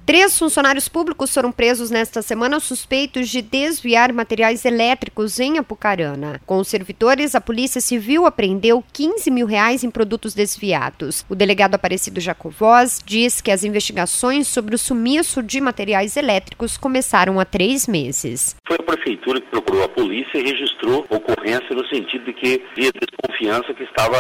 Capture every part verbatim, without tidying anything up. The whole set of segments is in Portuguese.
Três funcionários públicos foram presos nesta semana suspeitos de desviar materiais elétricos em Apucarana. Com os servidores, a Polícia Civil apreendeu quinze mil reais em produtos desviados. O delegado Aparecido Jacovós diz que as investigações sobre o sumiço de materiais elétricos começaram há três meses. Foi a Prefeitura que procurou a polícia e registrou ocorrência no sentido de que havia desconfiança que estava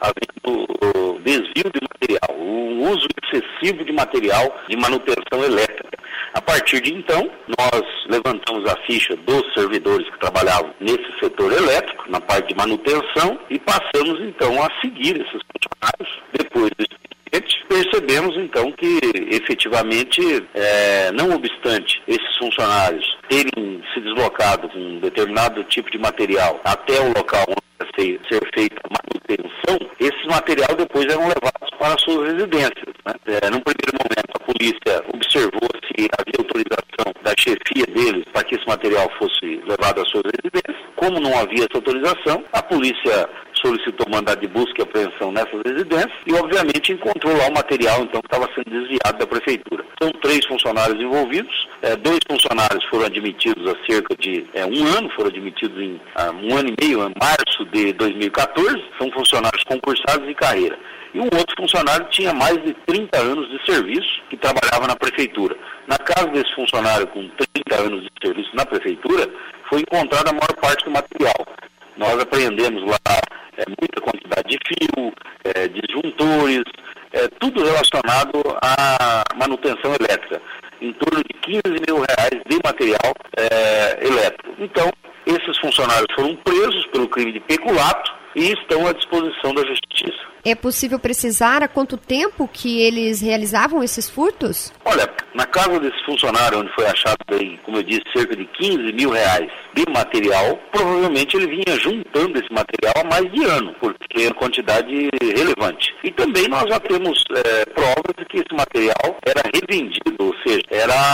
havendo desvio de material, o uso excessivo de material de manutenção elétrica. A partir de então, nós levantamos a ficha dos servidores que trabalhavam nesse setor elétrico, na parte de manutenção, e passamos então a seguir esses funcionários. Depois do expediente, percebemos então que efetivamente, é, não obstante esses funcionários terem se deslocado com um determinado tipo de material até o local onde ser, ser feita a manutenção, esse material depois eram levados para suas residências. Né? É, num primeiro momento, a polícia observou se havia autorização da chefia deles para que esse material fosse levado às suas residências. Como não havia essa autorização, a polícia solicitou mandado de busca e apreensão nessas residências e, obviamente, encontrou lá o material então, que estava sendo desviado da Prefeitura. São três funcionários envolvidos, é, dois funcionários foram admitidos há cerca de é, um ano, foram admitidos em ah, um ano e meio, em março de dois mil e quatorze, são funcionários concursados de carreira. E um outro funcionário tinha mais de trinta anos de serviço, que trabalhava na Prefeitura. Na casa desse funcionário com trinta anos de serviço na Prefeitura, foi encontrada a maior parte do material. Nós apreendemos lá é, muita quantidade de fio, é, disjuntores, é, tudo relacionado à manutenção elétrica, em torno de quinze mil reais de material é, elétrico. Então, esses funcionários foram presos pelo crime de peculato e estão à disposição da Justiça. É possível precisar há quanto tempo que eles realizavam esses furtos? Olha, na casa desse funcionário, onde foi achado, aí, como eu disse, cerca de quinze mil reais de material, provavelmente ele vinha juntando esse material há mais de ano, porque é uma quantidade relevante. E também nós já temos é, provas de que esse material era revendido, ou seja, era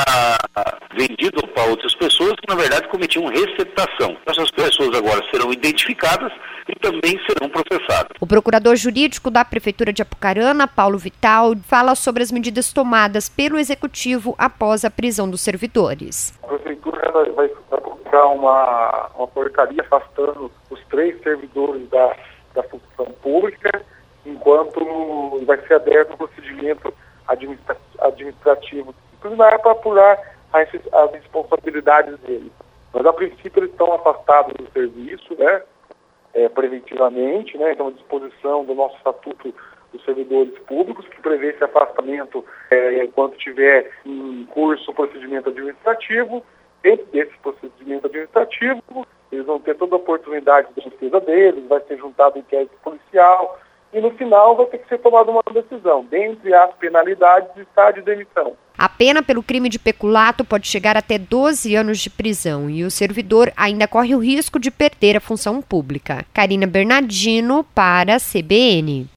vendido para outras pessoas que, na verdade, cometiam receptação. Essas pessoas agora serão identificadas e também serão processadas. O procurador jurídico da Prefeitura de Apucarana, Paulo Vital, fala sobre as medidas tomadas pelo Executivo após a prisão dos servidores. A Prefeitura vai, vai publicar uma, uma portaria afastando os três servidores da, da função pública, enquanto vai ser aberto o procedimento administra, administrativo disciplinar para apurar as, as responsabilidades deles. Mas, a princípio, eles estão afastados do serviço, né? É, preventivamente, né? Então, a disposição do nosso Estatuto dos Servidores Públicos, que prevê esse afastamento é, enquanto tiver em curso o procedimento administrativo. Dentro desse procedimento administrativo, eles vão ter toda a oportunidade de defesa deles, vai ser juntado inquérito policial e, no final, vai ter que ser tomada uma decisão. Dentre as penalidades está de demissão. A pena pelo crime de peculato pode chegar até doze anos de prisão e o servidor ainda corre o risco de perder a função pública. Karina Bernardino para a C B N.